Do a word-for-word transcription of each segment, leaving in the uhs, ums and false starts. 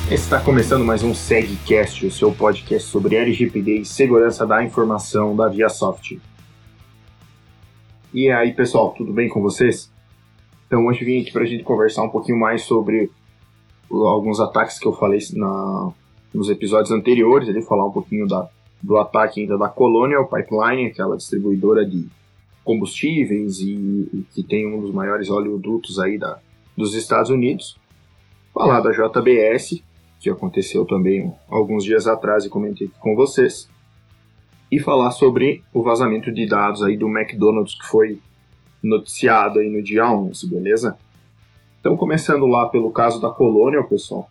Está começando mais um SegCast, o seu podcast sobre L G P D e segurança da informação da ViaSoft. E aí, pessoal, tudo bem com vocês? Então, hoje vim aqui para a gente conversar um pouquinho mais sobre alguns ataques que eu falei na, nos episódios anteriores, ali, falar um pouquinho da, do ataque ainda da Colonial Pipeline, aquela distribuidora de combustíveis e, e que tem um dos maiores oleodutos aí da, dos Estados Unidos. Falar da J B S, que aconteceu também alguns dias atrás e comentei aqui com vocês, e falar sobre o vazamento de dados aí do McDonald's que foi noticiado aí no dia onze, beleza? Então, começando lá pelo caso da Colonial, pessoal.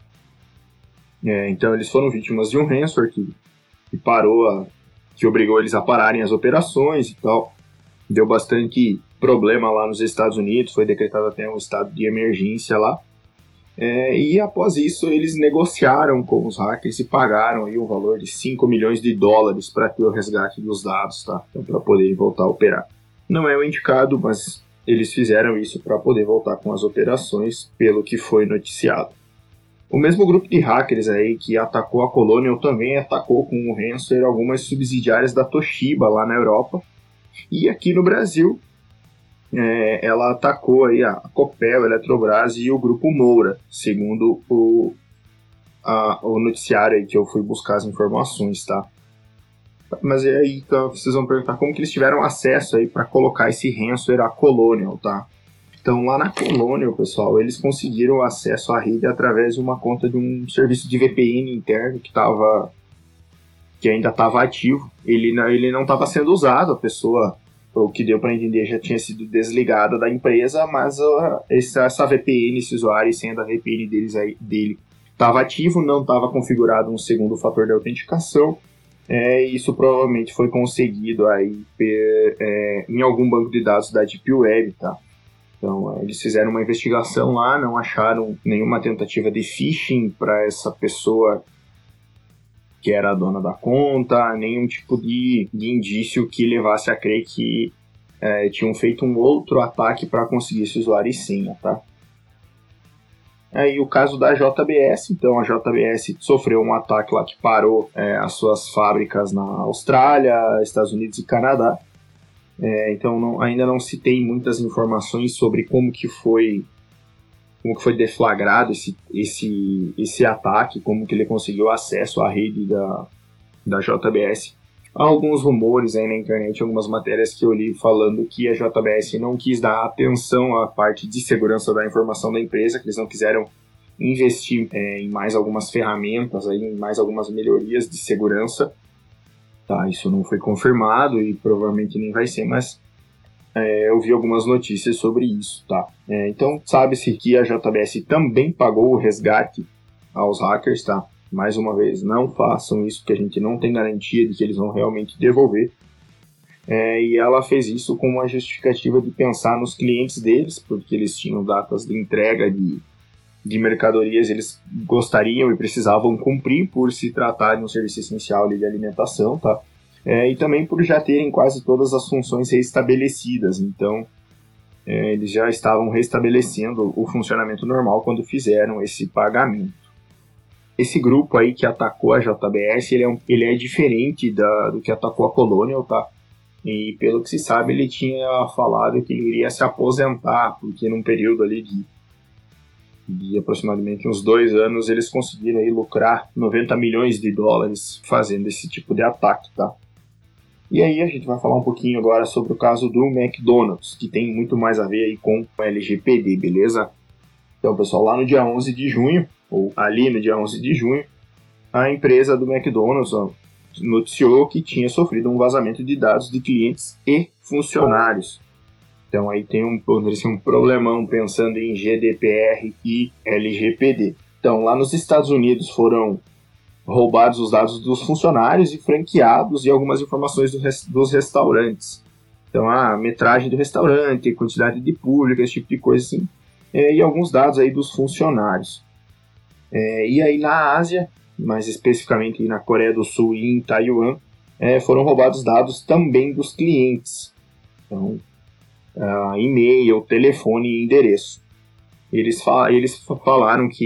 É, então, eles foram vítimas de um ransomware que, que parou, a, que obrigou eles a pararem as operações e tal. Deu bastante problema lá nos Estados Unidos, foi decretado até um estado de emergência lá. É, e após isso eles negociaram com os hackers e pagaram aí um valor de cinco milhões de dólares para ter o resgate dos dados, tá? Então, para poderem voltar a operar. Não é o indicado, mas eles fizeram isso para poder voltar com as operações, pelo que foi noticiado. O mesmo grupo de hackers aí que atacou a Colonial também atacou com o ransomware algumas subsidiárias da Toshiba lá na Europa. E aqui no Brasil, É, ela atacou aí a Copel, a Eletrobras e o Grupo Moura, segundo o, a, o noticiário aí que eu fui buscar as informações, tá? Mas aí então, vocês vão perguntar como que eles tiveram acesso aí para colocar esse ransomware à Colonial, tá? Então lá na Colonial, pessoal, eles conseguiram acesso à rede através de uma conta de um serviço de V P N interno que tava, que ainda estava ativo. Ele não ele não estava sendo usado, a pessoa, o que deu para entender, já tinha sido desligada da empresa, mas uh, essa, essa V P N, esse usuário e senha da V P N deles aí, dele estava ativo, não estava configurado um segundo fator de autenticação. É, isso provavelmente foi conseguido aí per, é, em algum banco de dados da Deep Web, tá? Então, é, eles fizeram uma investigação lá, não acharam nenhuma tentativa de phishing para essa pessoa que era a dona da conta, nenhum tipo de, de indício que levasse a crer que é, tinham feito um outro ataque para conseguir esse usuário e senha, tá? Aí o caso da J B S, então a J B S sofreu um ataque lá que parou é, as suas fábricas na Austrália, Estados Unidos e Canadá. É, então não, ainda não se tem muitas informações sobre como que foi como que foi deflagrado esse, esse, esse ataque, como que ele conseguiu acesso à rede da, da J B S. Há alguns rumores aí na internet, algumas matérias que eu li falando que a J B S não quis dar atenção à parte de segurança da informação da empresa, que eles não quiseram investir é, em mais algumas ferramentas, aí, em mais algumas melhorias de segurança. Tá, isso não foi confirmado e provavelmente nem vai ser, mas É, eu vi algumas notícias sobre isso, tá? É, então, sabe-se que a J B S também pagou o resgate aos hackers, tá? Mais uma vez, não façam isso, porque a gente não tem garantia de que eles vão realmente devolver. É, e ela fez isso com uma justificativa de pensar nos clientes deles, porque eles tinham datas de entrega de, de mercadorias, eles gostariam e precisavam cumprir por se tratar de um serviço essencial de alimentação, tá? É, e também por já terem quase todas as funções restabelecidas, então é, eles já estavam restabelecendo o funcionamento normal quando fizeram esse pagamento. Esse grupo aí que atacou a J B S, ele é, um, ele é diferente da, do que atacou a Colonial, tá? E pelo que se sabe, ele tinha falado que ele iria se aposentar, porque num período ali de, de aproximadamente uns dois anos, eles conseguiram aí lucrar noventa milhões de dólares fazendo esse tipo de ataque, tá? E aí a gente vai falar um pouquinho agora sobre o caso do McDonald's, que tem muito mais a ver aí com o L G P D, beleza? Então, pessoal, lá no dia onze de junho, ou ali no dia onze de junho, a empresa do McDonald's ó, noticiou que tinha sofrido um vazamento de dados de clientes e funcionários. Então aí tem um, um problemão pensando em G D P R e L G P D. Então, lá nos Estados Unidos foram roubados os dados dos funcionários e franqueados e algumas informações do res, dos restaurantes. Então, a metragem do restaurante, quantidade de público, esse tipo de coisa assim. É, e alguns dados aí dos funcionários. É, e aí na Ásia, mais especificamente na Coreia do Sul e em Taiwan, é, foram roubados dados também dos clientes. Então, uh, e-mail, telefone e endereço. Eles, fal- eles falaram que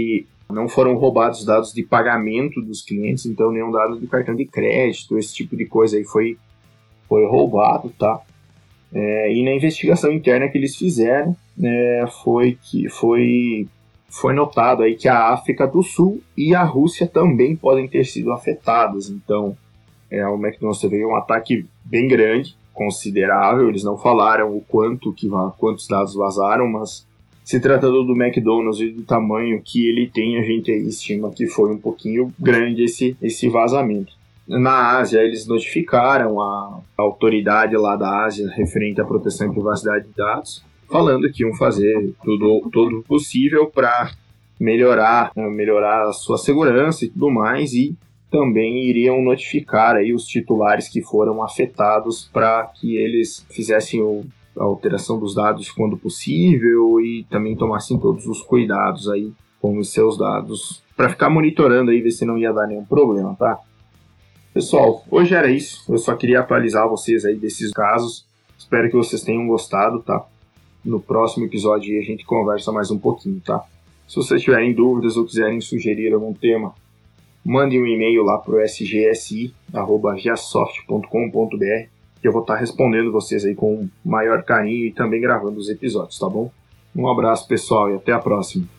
Não foram roubados dados de pagamento dos clientes, então nenhum dado de cartão de crédito, esse tipo de coisa aí foi, foi roubado, tá? É, e na investigação interna que eles fizeram, é, foi que foi, foi notado aí que a África do Sul e a Rússia também podem ter sido afetadas. Então, é, o McDonald's teve um ataque bem grande, considerável. Eles não falaram o quanto que, quantos dados vazaram, mas se tratando do McDonald's e do tamanho que ele tem, a gente aí estima que foi um pouquinho grande esse, esse vazamento. Na Ásia, eles notificaram a autoridade lá da Ásia referente à proteção e privacidade de dados, falando que iam fazer tudo, tudo possível para melhorar, melhorar a sua segurança e tudo mais, e também iriam notificar aí os titulares que foram afetados para que eles fizessem o, a alteração dos dados quando possível e também tomassem todos os cuidados aí com os seus dados, para ficar monitorando aí, ver se não ia dar nenhum problema, tá? Pessoal, hoje era isso. Eu só queria atualizar vocês aí desses casos. Espero que vocês tenham gostado, tá? No próximo episódio a gente conversa mais um pouquinho, tá? Se vocês tiverem dúvidas ou quiserem sugerir algum tema, mandem um e-mail lá pro s g s i arroba geasoft ponto com ponto b r que eu vou estar respondendo vocês aí com maior carinho e também gravando os episódios, tá bom? Um abraço, pessoal, e até a próxima.